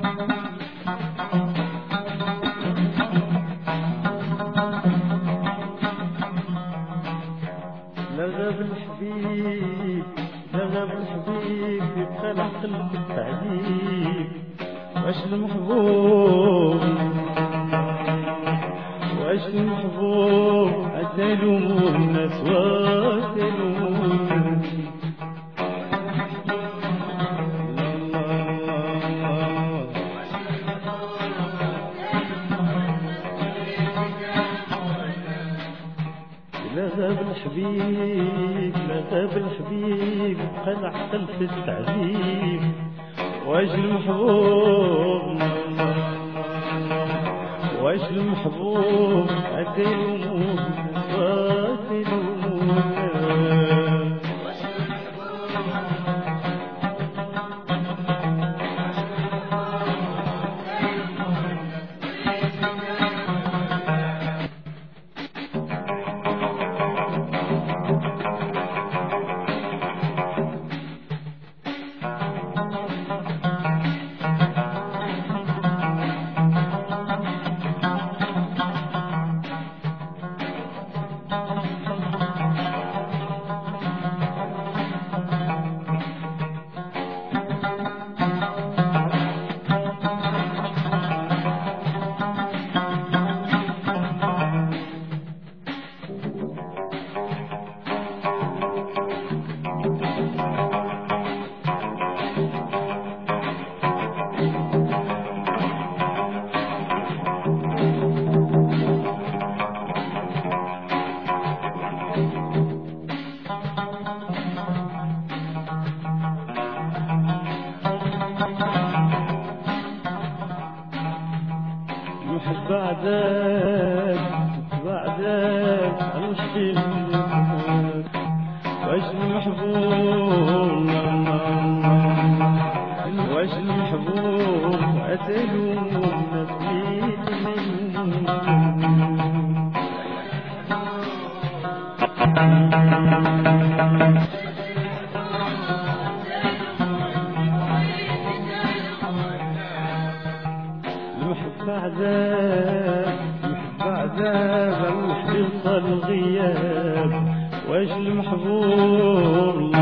لغب الحبيب لغب الحبيب يبقى العقل في التعذيب. واش المحبوب واش المحبوب عتلومو الناس وعتلومو الناس. لغب الحبيب لغب الحبيب بقى العقل في التعذيب. واش المحبوب واش المحبوب عتلومو وعتلومو بعدك بعدك عالوش واش المحبوب واش المحبوب عتلومو الناس المحب عذاب المحب عذاب الروح يوصل الغياب. واش المحبوب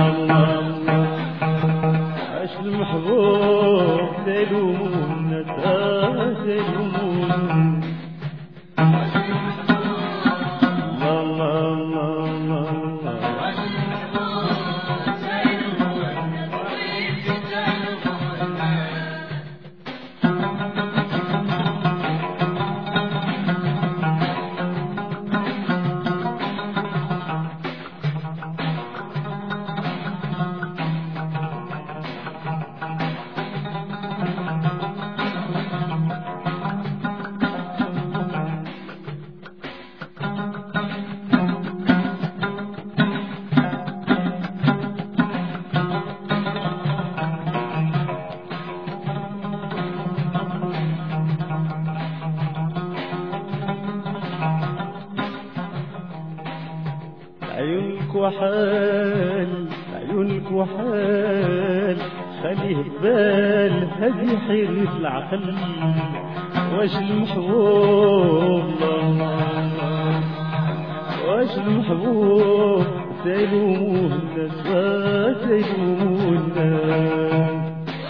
واش المحبوب تلومو الناس تلومو عيونك وحال عيونك وحال خليه ببال هذه حيرة العقل. واش المحبوب واش المحبوب تلوموه الناس وتلوموه الناس.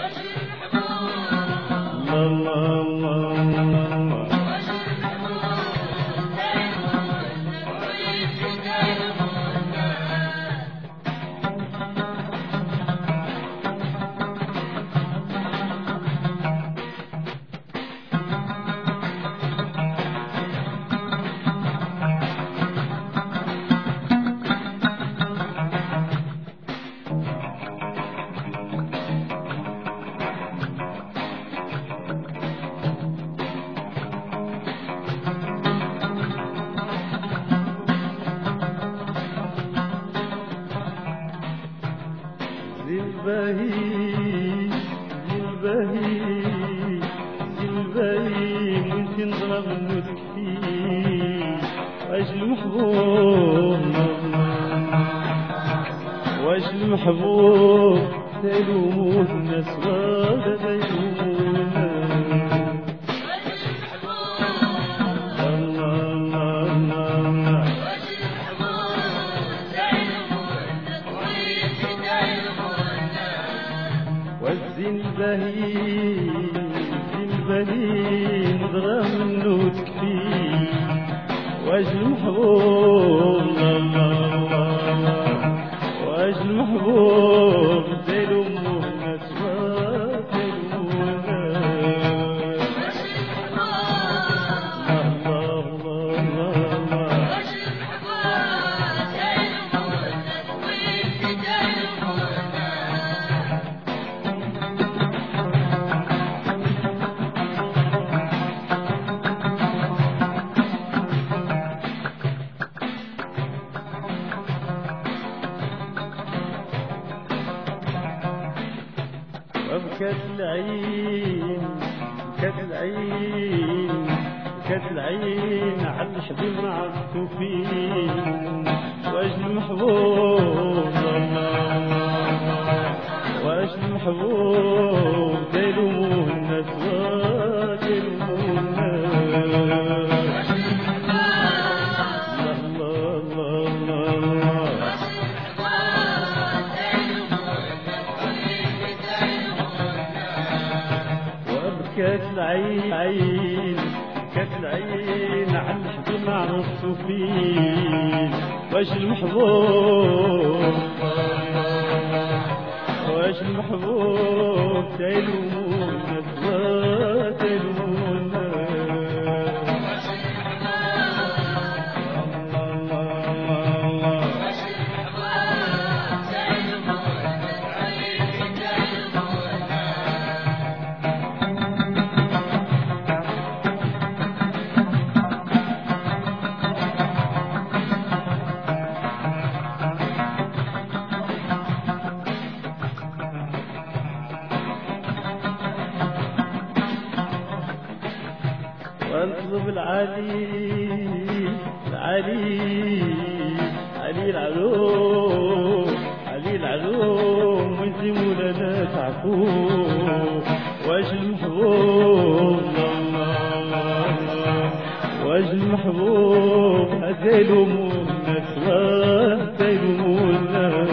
زلبهي زلبهي زلبهي وانت نضرب نسكتي. واش المحبوب واش المحبوب تلوموه الناس ولا تلوموه الناس. بالي نظرة منو تكفي واش المحبوب واش المحبوب زي الأمور نسوى زي وبكت العين بكت العين بكت العين على الحبيب معطوفين واش المحبوب واش المحبوب دايلوموه الناس دايلوموه الناس كت العين كت العين على الحبيب معطوفين واش المحبوب واش المحبوب دايلوموه الناس دايلوموه الناس واطلب العلي العلي علي العلوم علي العلوم وانتي مولانا تعفو واش المحبوب واش المحبوب هزيلومو الناس وهزيلومو الناس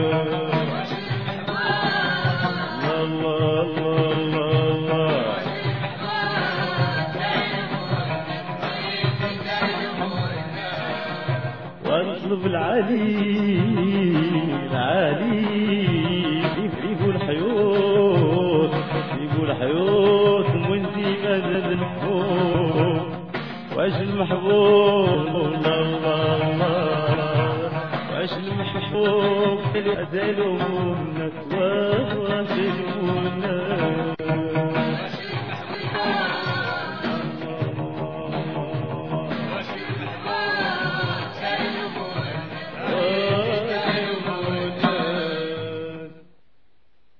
واطلب العلي العلي يجيبوا الحيوط يجيبوا الحيوط وانتي مدد الحب واش المحبوب واش المحبوب اللي أزالوا الناس واسلوا